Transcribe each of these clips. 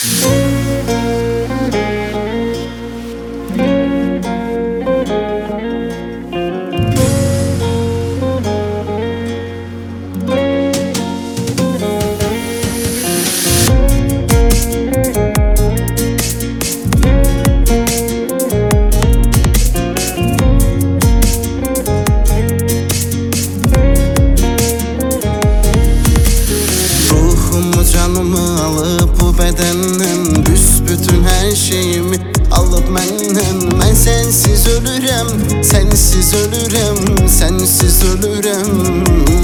Canımı alıp bu bedenden, büsbütün her şeyimi alıp menden. Ben sensiz ölürüm, sensiz ölürüm, sensiz ölürüm.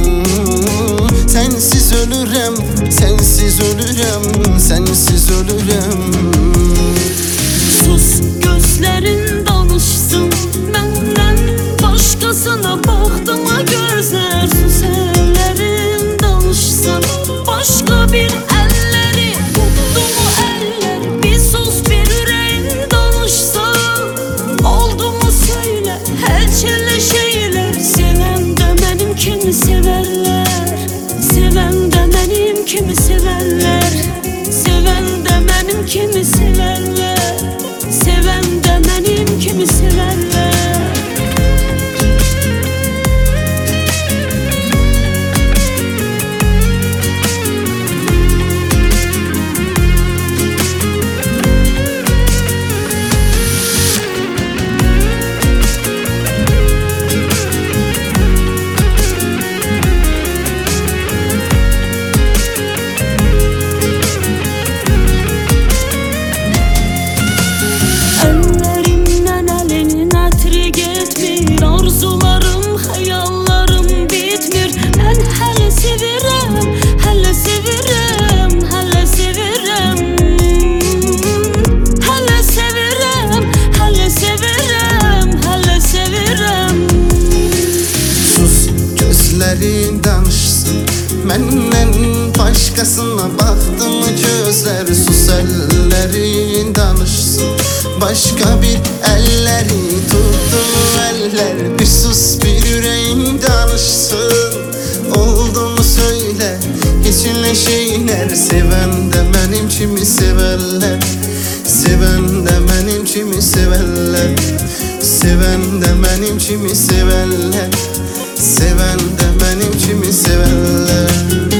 Sensiz ölürüm, sensiz ölürüm, sensiz ölürüm. Sus, gözlerin danışsın benden, başkasına baktım ha gözler. Sus, ellerin danışsın başka bir elleri, tuttu mu eller? Bir sus, bir yüreğin danışsa, oldu mu söyle her şeyler. Seven de benim kimi severler, seven de benim kimi severler, seven de benim kimi severler, seven de benim kimi severler. Arzularım, hayallarım bitmir. Ben hele sevirem, hele sevirem, hele sevirem. Hele sevirem, hele sevirem, hele sevirem. Sus, gözlerin danışsın benden, başkasına baktım gözler. Sus, ellerin danışsın başka bir elleri, tuttu eller. Bir sus, bir yüreğin danışsın, oldu mu söyle içinle şeyler. Seven de benim kimi severler, seven de benim kimi severler, seven de benim kimi severler, seven de benim kimi severler.